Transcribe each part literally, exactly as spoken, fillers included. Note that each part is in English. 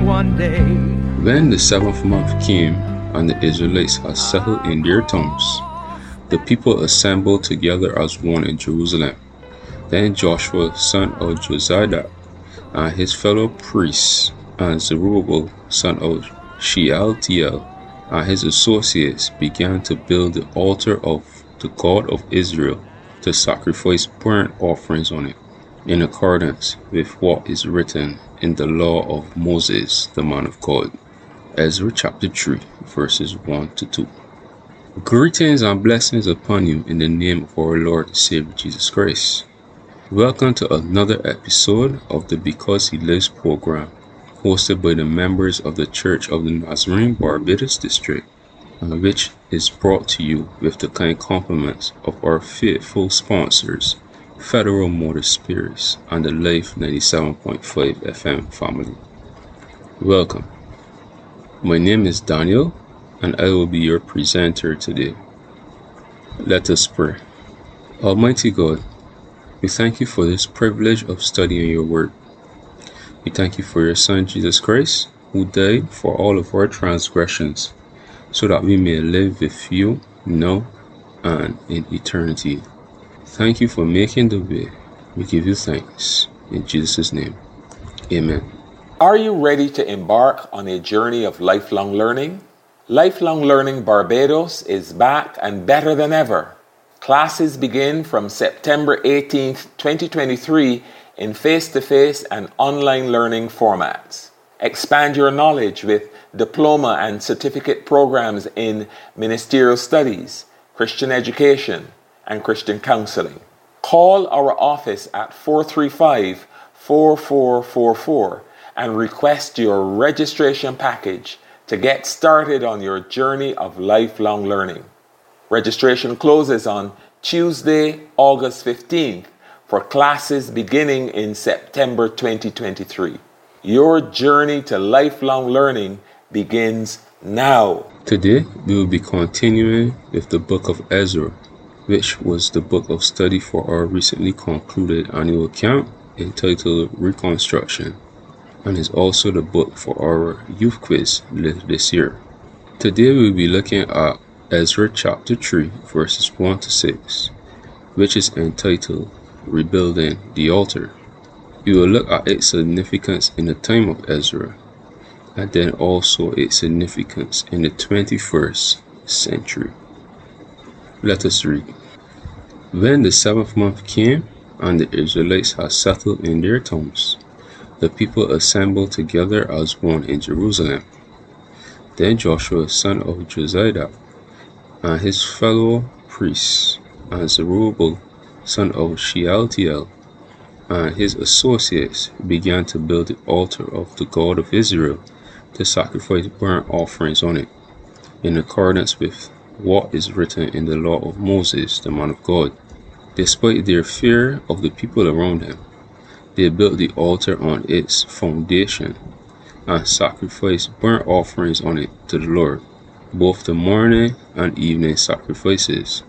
return one day. When the seventh month came, and the Israelites had settled in their towns, the people assembled together as one in Jerusalem. Then Joshua son of Jozadak and his fellow priests, and Zerubbabel son of Shealtiel and his associates began to build the altar of the God of Israel, to sacrifice burnt offerings on it, in accordance with what is written in the law of Moses, the man of God. Ezra chapter three, verses one to two. Greetings and blessings upon you in the name of our Lord and Savior Jesus Christ. Welcome to another episode of the Because He Lives program, hosted by the members of the Church of the Nazarene Barbados District, and which is brought to you with the kind compliments of our faithful sponsors, Federal Motor Spirits and the Life ninety-seven point five F M family. Welcome. My name is Daniel, and I will be your presenter today. Let us pray. Almighty God, we thank you for this privilege of studying your word. We thank you for your Son, Jesus Christ, who died for all of our transgressions, so that we may live with you now and in eternity. Thank you for making the way. We give you thanks. In Jesus' name, amen. Are you ready to embark on a journey of lifelong learning? Lifelong Learning Barbados is back and better than ever. Classes begin from September eighteenth, twenty twenty-three in face-to-face and online learning formats. Expand your knowledge with diploma and certificate programs in ministerial studies, Christian education, and Christian counseling. Call our office at four three five, four four four four and request your registration package to get started on your journey of lifelong learning. Registration closes on Tuesday, August fifteenth for classes beginning in September twenty twenty-three. Your journey to lifelong learning begins now. Today, we will be continuing with the book of Ezra, which was the book of study for our recently concluded annual camp entitled Reconstruction, and is also the book for our youth quiz this year. Today we will be looking at Ezra chapter three, verses one to six, which is entitled Rebuilding the Altar. We will look at its significance in the time of Ezra, and then also its significance in the twenty-first century. Let us read. When the seventh month came, and the Israelites had settled in their towns, the people assembled together as one in Jerusalem. Then Joshua son of Jozadak and his fellow priests, and Zerubbabel son of Shealtiel and his associates began to build the altar of the God of Israel, to sacrifice burnt offerings on it, in accordance with what is written in the law of Moses, the man of God. Despite their fear of the people around them, they built the altar on its foundation and sacrificed burnt offerings on it to the Lord, both the morning and evening sacrifices.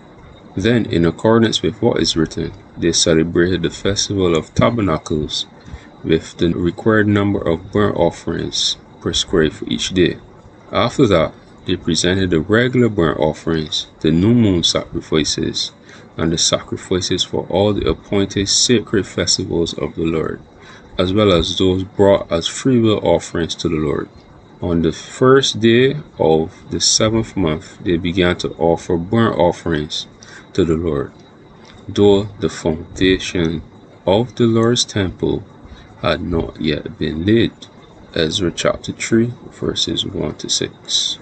Then, in accordance with what is written, they celebrated the festival of tabernacles with the required number of burnt offerings prescribed for each day. After that, they presented the regular burnt offerings, the new moon sacrifices, and the sacrifices for all the appointed sacred festivals of the Lord, as well as those brought as freewill offerings to the Lord. On the first day of the seventh month, they began to offer burnt offerings to the Lord, though the foundation of the Lord's temple had not yet been laid. Ezra chapter three, verses one to six.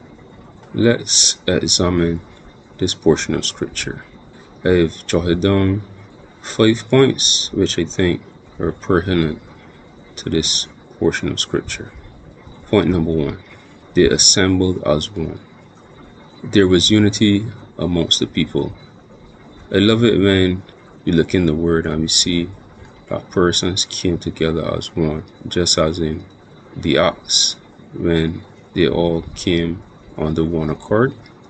Let's examine this portion of scripture. I've jotted down five points which I think are pertinent to this portion of scripture. Point number one, they assembled as one. There was unity amongst the people. I love it when we look in the word and we see that persons came together as one, just as in the Acts, when they all came under one accord,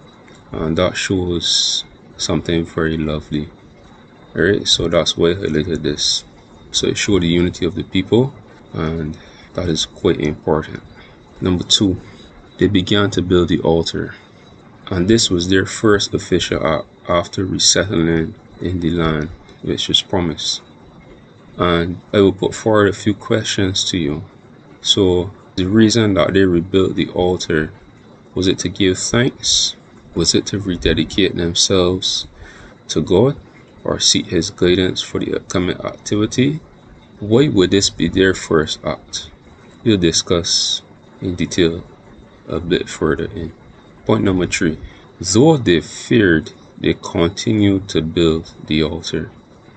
and that shows something very lovely. Alright, so that's why I highlighted this. So it showed the unity of the people, and That is quite important. Number two, they began to build the altar. And this was their first official act after resettling in the land which was promised. And I will put forward a few questions to you. So the reason that they rebuilt the altar, was it to give thanks? Was it to rededicate themselves to God or seek His guidance for the upcoming activity? Why would this be their first act? We'll discuss in detail a bit further in. Point number three. Though they feared, they continued to build the altar.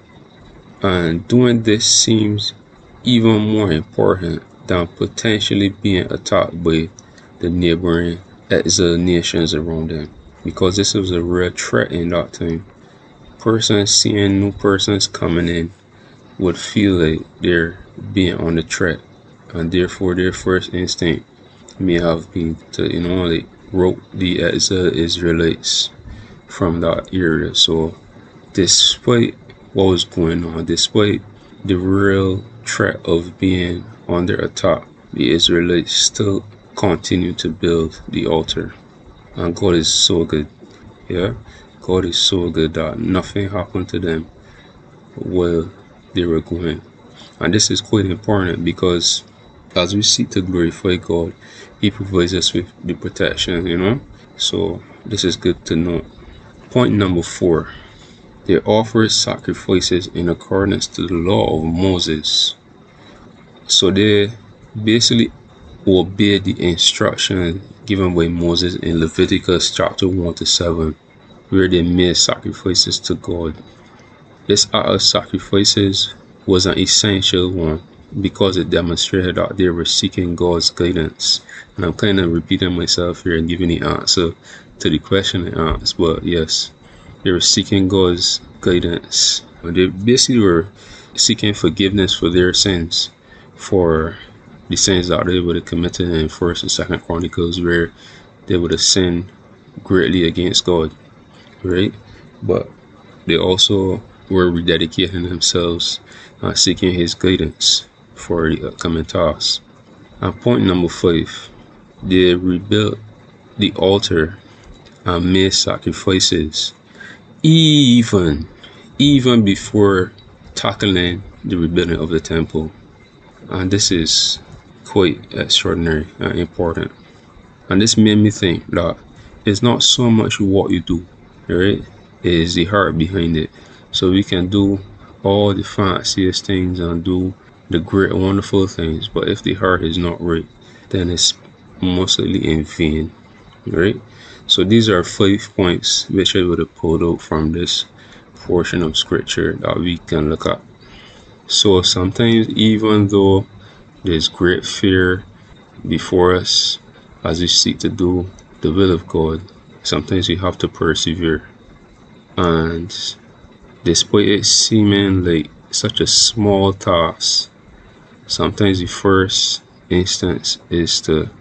And doing this seems even more important than potentially being attacked by the neighboring exile nations around them, because this was a real threat in that time. Persons seeing new persons coming in would feel like they're being on the threat, and therefore their first instinct may have been to, you know, like rope the exile Israelites from that area. So despite what was going on, despite the real threat of being under attack, the Israelites still continue to build the altar. And God is so good. Yeah, God is so good that nothing happened to them while they were going. And this is quite important, because as we seek to glorify God, He provides us with the protection, you know. So this is good to know. Point number four. They offered sacrifices in accordance to the law of Moses. So they basically obeyed the instruction given by Moses in Leviticus chapter one to seven, where they made sacrifices to God. This act of sacrifices was an essential one because it demonstrated that they were seeking God's guidance. And I'm kind of repeating myself here and giving the answer to the question I asked, but yes, they were seeking God's guidance. And they basically were seeking forgiveness for their sins, for the sins that they would have committed in First and Second Chronicles, where they would have sinned greatly against God, right? But they also were rededicating themselves and seeking His guidance for the upcoming tasks. And point number five, they rebuilt the altar and made sacrifices even even before tackling the rebuilding of the temple. And this is quite extraordinary and important. And this made me think that it's not so much what you do, right? It is the heart behind it. So we can do all the fanciest things and do the great wonderful things, but if the heart is not right, then it's mostly in vain, right? So these are five points which I would have pulled out from this portion of scripture that we can look at. So sometimes, even though there's great fear before us as we seek to do the will of God, sometimes we have to persevere. And despite it seeming like such a small task, sometimes the first instance is to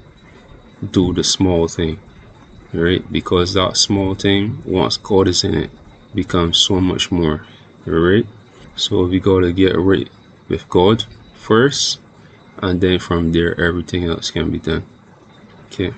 do the small thing, right? Because that small thing, once God is in it, becomes so much more, right? So we gotta get right with God first, and then from there everything else can be done. Okay,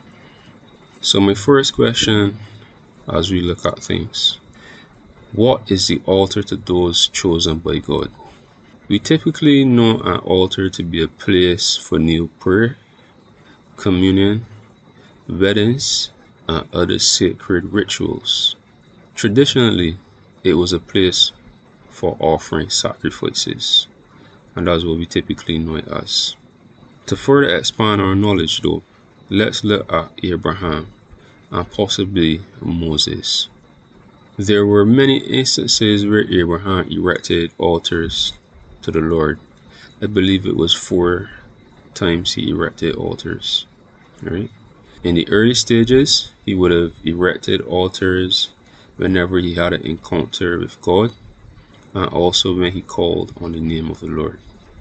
so my first question as we look at things: what is the altar to those chosen by God? We typically know an altar to be a place for new prayer, communion, weddings, and other sacred rituals. Traditionally, it was a place for offering sacrifices, and that's what we typically know it as. To further expand our knowledge though, let's look at Abraham and possibly Moses. There were many instances where Abraham erected altars to the Lord. I believe it was four times he erected altars, right? In the early stages, he would have erected altars whenever he had an encounter with God, and also when he called on the name of the Lord.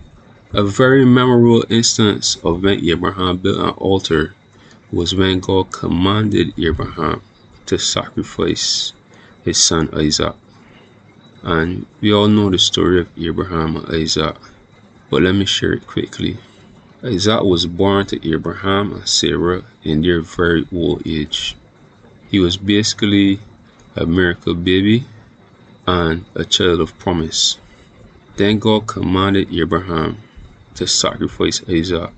A very memorable instance of when Abraham built an altar was when God commanded Abraham to sacrifice his son Isaac. And we all know the story of Abraham and Isaac, but let me share it quickly. Isaac was born to Abraham and Sarah in their very old age. He was basically a miracle baby and a child of promise. Then God commanded Abraham to sacrifice Isaac,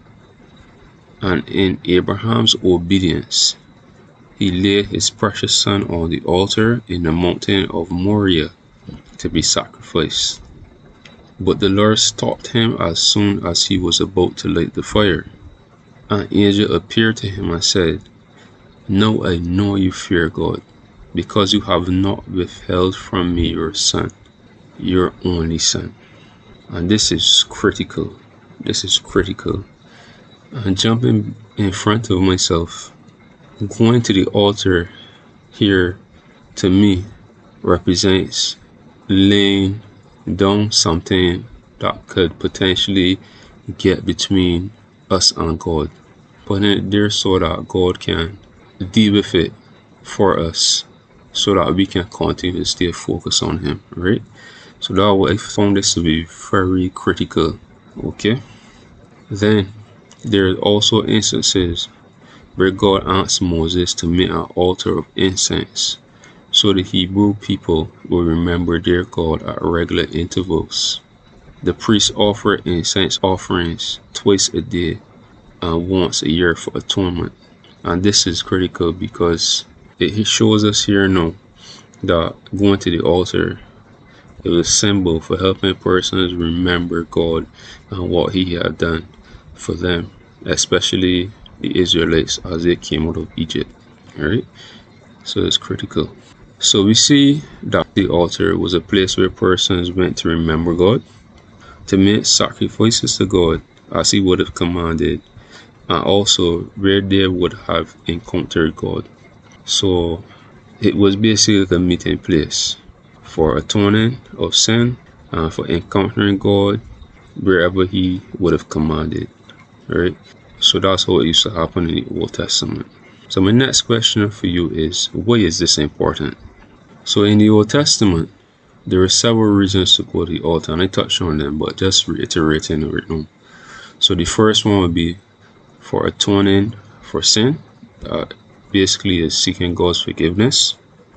and in Abraham's obedience, he laid his precious son on the altar in the mountain of Moriah to be sacrificed. But the Lord stopped him as soon as he was about to light the fire. An angel appeared to him and said, "Now I know you fear God, because you have not withheld from me your son, your only son." And this is critical. This is critical. And jumping in front of myself, going to the altar here, to me, represents laying down something that could potentially get between us and God, putting it there so that God can deal with it for us, so that we can continue to stay focused on Him, right? So that way I found this to be very critical. Okay. Then there are also instances where God asked Moses to make an altar of incense so the Hebrew people will remember their God at regular intervals. The priests offer incense offerings twice a day and once a year for atonement. And this is critical because it shows us here now that going to the altar, it was a symbol for helping persons remember God and what He had done for them, especially the Israelites as they came out of Egypt. Alright? So it's critical. So we see that the altar was a place where persons went to remember God, to make sacrifices to God as He would have commanded, and also where they would have encountered God. So it was basically a meeting place for atoning of sin and for encountering God wherever He would have commanded. Right? So that's how it used to happen in the Old Testament. So my next question for you is, why is this important? So in the Old Testament, there are several reasons to go to the altar, and I touched on them, but just reiterating it right now. So the first one would be for atoning for sin. Uh, basically is seeking God's forgiveness,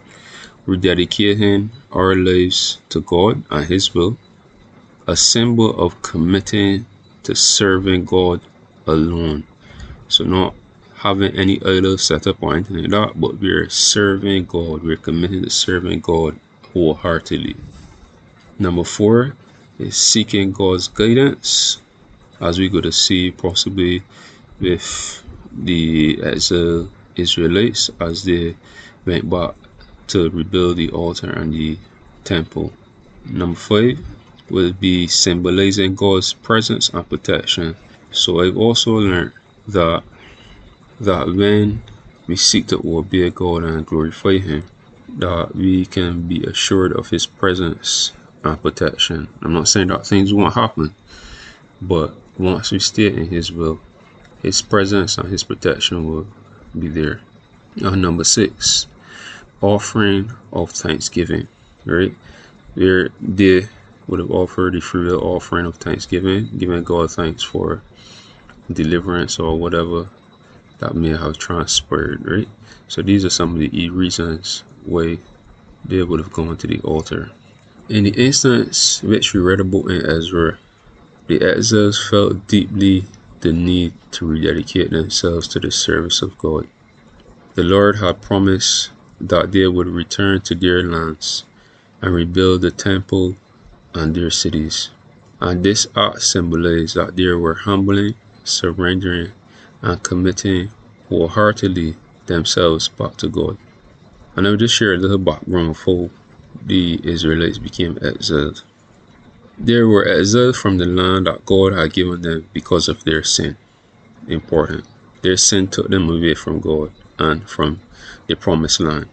rededicating our lives to God and His will, a symbol of committing to serving God alone. So not having any idols set up or anything like that, but we're serving God. We're committed to serving God wholeheartedly. Number four is seeking God's guidance, as we go to see possibly with the exiled Israelites as they went back to rebuild the altar and the temple. Number five will be symbolizing God's presence and protection. So I've also learned that that when we seek to obey God and glorify Him, that we can be assured of His presence and protection. I'm not saying that things won't happen, but once we stay in His will, His presence and His protection will be there. And number six, offering of thanksgiving, right? Where they would have offered the free will offering of thanksgiving, giving God thanks for deliverance or whatever that may have transpired, right? So these are some of the reasons why they would have gone to the altar. In the instance which we read about in Ezra, the exiles felt deeply the need to rededicate themselves to the service of God. The Lord had promised that they would return to their lands and rebuild the temple and their cities. And this act symbolized that they were humbling, surrendering, and committing wholeheartedly themselves back to God. And I'll just share a little background of how the Israelites became exiled. They were exiled from the land that God had given them because of their sin. Important. Their sin took them away from God and from the promised land.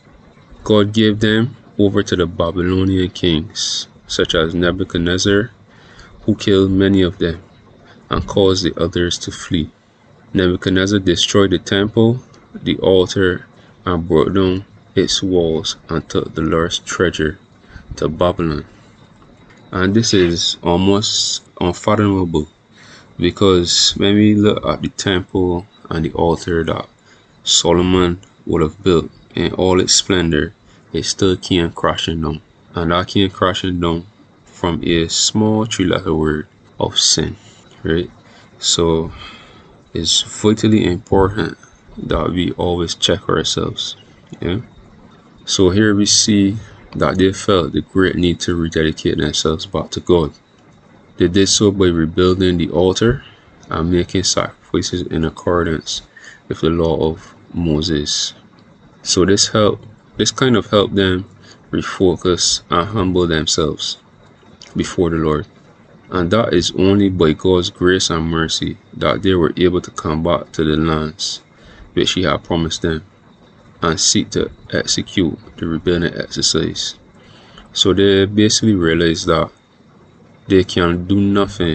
God gave them over to the Babylonian kings, such as Nebuchadnezzar, who killed many of them and caused the others to flee. Nebuchadnezzar destroyed the temple, the altar, and brought down its walls and took the Lord's treasure to Babylon. And this is almost unfathomable Because when we look at the temple and the altar that Solomon would have built in all its splendor, it still came crashing down. And that came crashing down from a small three-letter word of sin, right? So it's vitally important that we always check ourselves, yeah? So here we see that they felt the great need to rededicate themselves back to God. They did so by rebuilding the altar and making sacrifices in accordance with the law of Moses. So this helped, this kind of helped them refocus and humble themselves before the Lord. And that is only by God's grace and mercy that they were able to come back to the lands which He had promised them and seek to execute the rebuilding exercise. So they basically realized that they can do nothing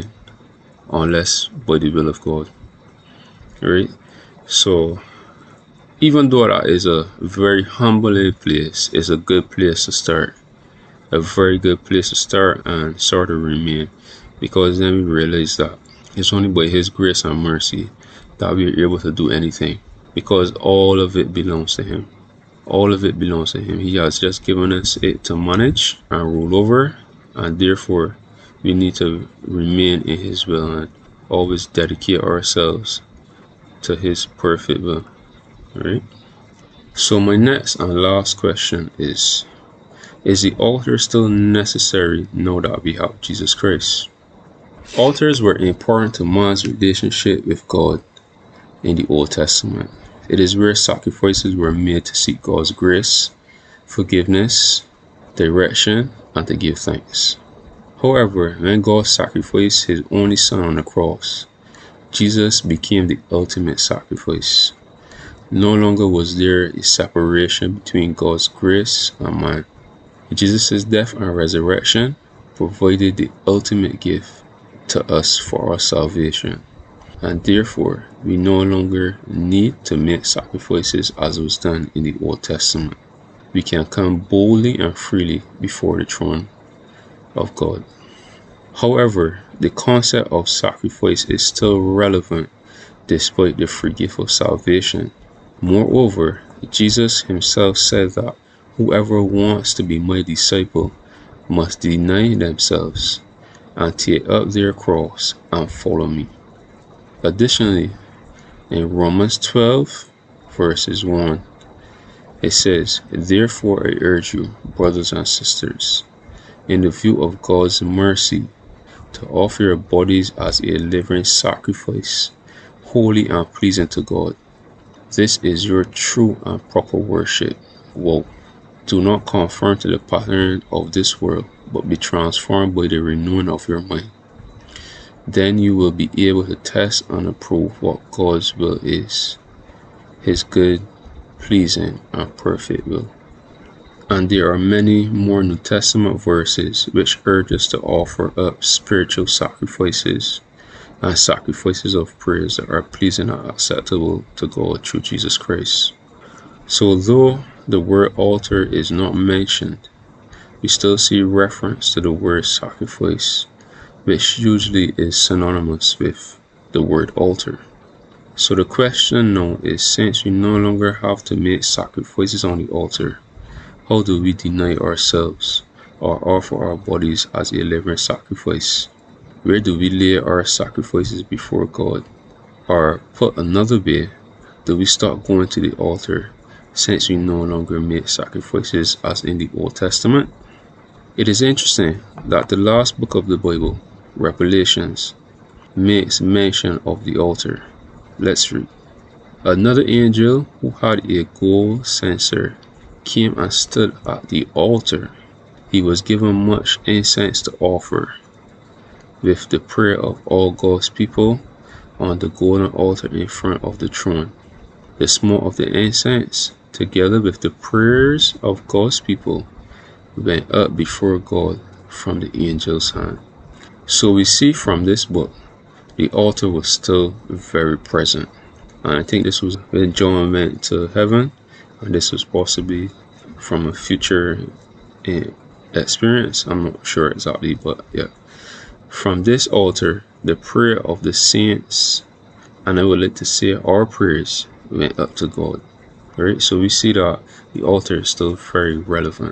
unless by the will of God, right? So even though that is a very humbling place, it's a good place to start, a very good place to start and sort of remain, because then we realize that it's only by His grace and mercy that we are able to do anything, because all of it belongs to Him. All of it belongs to Him. He has just given us it to manage and rule over, and therefore we need to remain in His will and always dedicate ourselves to His perfect will, right? So my next and last question is, is the altar still necessary now that we have Jesus Christ? Altars were important to man's relationship with God in the Old Testament. It is where sacrifices were made to seek God's grace, forgiveness, direction, and to give thanks. However, when God sacrificed His only Son on the cross, Jesus became the ultimate sacrifice. No longer was there a separation between God's grace and man. Jesus' death and resurrection provided the ultimate gift to us for our salvation, and therefore we no longer need to make sacrifices as was done in the Old Testament. We can come boldly and freely before the throne of God. However, the concept of sacrifice is still relevant despite the free gift of salvation. Moreover, Jesus Himself said that whoever wants to be my disciple must deny themselves and take up their cross and follow me. Additionally, in Romans twelve, verses one, it says, "Therefore I urge you, brothers and sisters, in the view of God's mercy, to offer your bodies as a living sacrifice, holy and pleasing to God. This is your true and proper worship." Whoa. Do not conform to the pattern of this world, but be transformed by the renewing of your mind. Then you will be able to test and approve what God's will is, His good, pleasing, and perfect will. And there are many more New Testament verses which urge us to offer up spiritual sacrifices and sacrifices of praise that are pleasing and acceptable to God through Jesus Christ. So though the word altar is not mentioned, we still see reference to the word sacrifice, which usually is synonymous with the word altar. So the question now is, since we no longer have to make sacrifices on the altar, how do we deny ourselves or offer our bodies as a living sacrifice? Where do we lay our sacrifices before God? Or put another way, do we stop going to the altar since we no longer make sacrifices as in the Old Testament? It is interesting that the last book of the Bible, Revelations, makes mention of the altar. Let's read. "Another angel who had a gold censer came and stood at the altar. He was given much incense to offer, with the prayer of all God's people on the golden altar in front of the throne. The smoke of the incense, together with the prayers of God's people, went up before God from the angel's hand." So we see from this book, the altar was still very present. And I think this was when John went to heaven, and this was possibly from a future experience. I'm not sure exactly, but yeah. From this altar, the prayer of the saints, and I would like to say our prayers, went up to God. Right? So we see that the altar is still very relevant.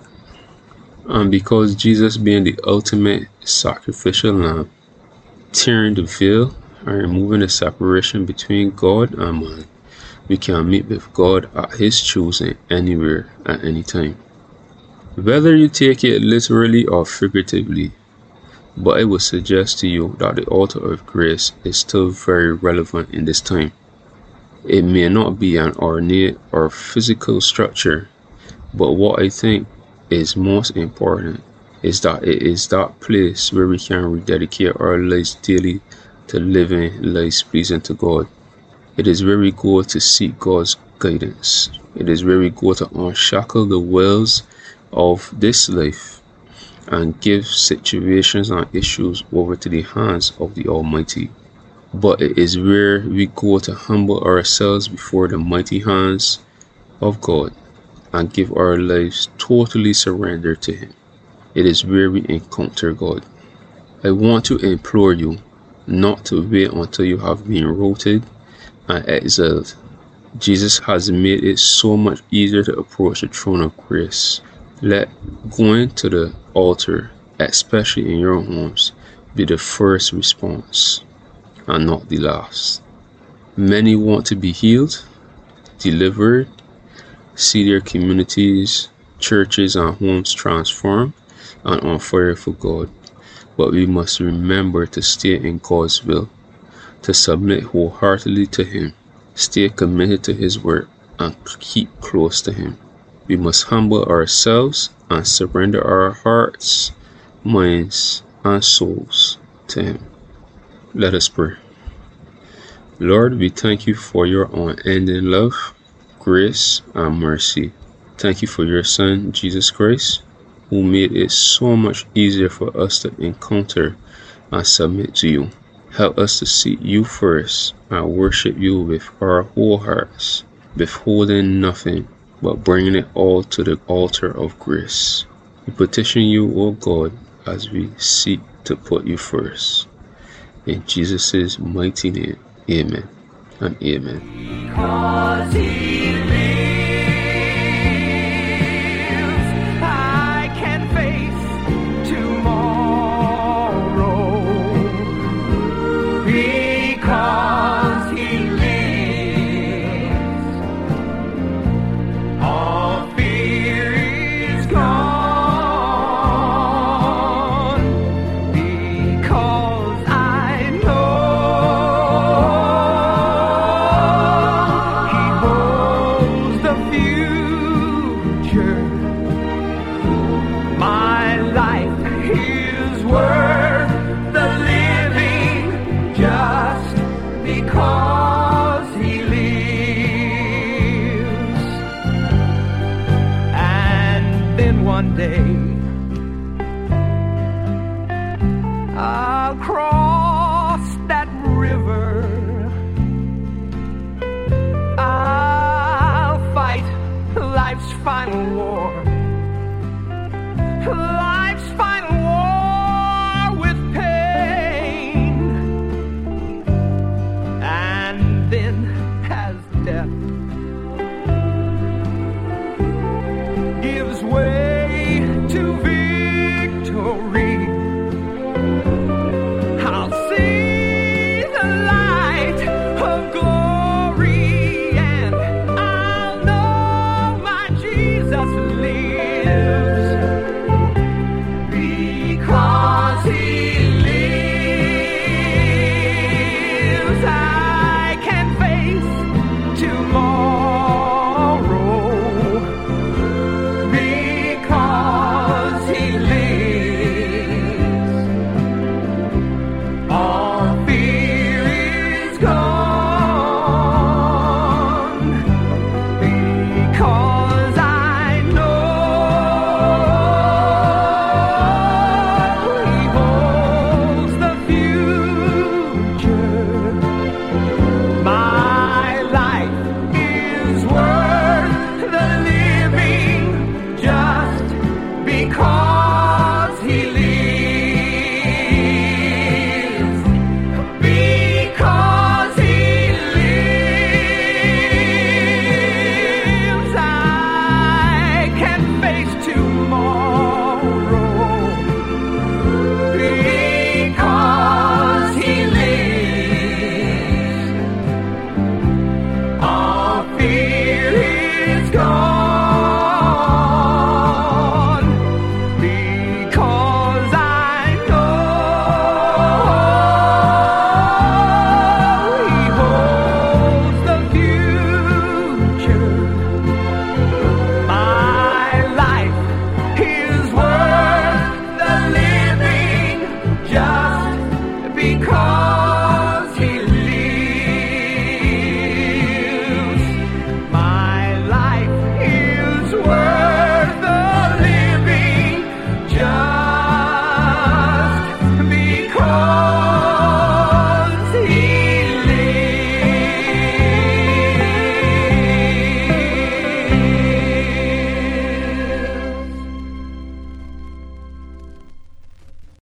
And because Jesus being the ultimate sacrificial lamb, tearing the veil and removing the separation between God and man, we can meet with God at his choosing anywhere at any time. Whether you take it literally or figuratively, but I would suggest to you that the altar of grace is still very relevant in this time. It may not be an ornate or physical structure, but what I think is most important is that it is that place where we can rededicate our lives daily to living lives pleasing to God. It is where we go to seek God's guidance. It is where we go to unshackle the wells of this life and give situations and issues over to the hands of the Almighty. But it is where we go to humble ourselves before the mighty hands of God and give our lives totally surrendered to Him. It is where we encounter God. I want to implore you not to wait until you have been rooted and exiled. Jesus has made it so much easier to approach the throne of grace. Let going to the altar, especially in your homes, be the first response and not the last. Many want to be healed, delivered, see their communities, churches and homes transformed and on fire for God. But we must remember to stay in God's will, to submit wholeheartedly to Him, stay committed to His work, and keep close to Him. We must humble ourselves and surrender our hearts, minds, and souls to Him. Let us pray. Lord, we thank you for your unending love, grace, and mercy. Thank you for your Son, Jesus Christ, who made it so much easier for us to encounter and submit to you. Help us to seek you first and worship you with our whole hearts, withholding nothing, but bringing it all to the altar of grace. We petition you, O God, as we seek to put you first. In Jesus' mighty name, amen and amen. Because he lives, I can face tomorrow. Because he lives, all fear is gone. Because I know he holds the future. My life is worth the living just because he lives. And then one day I'll cross that river. I'll fight life's final war.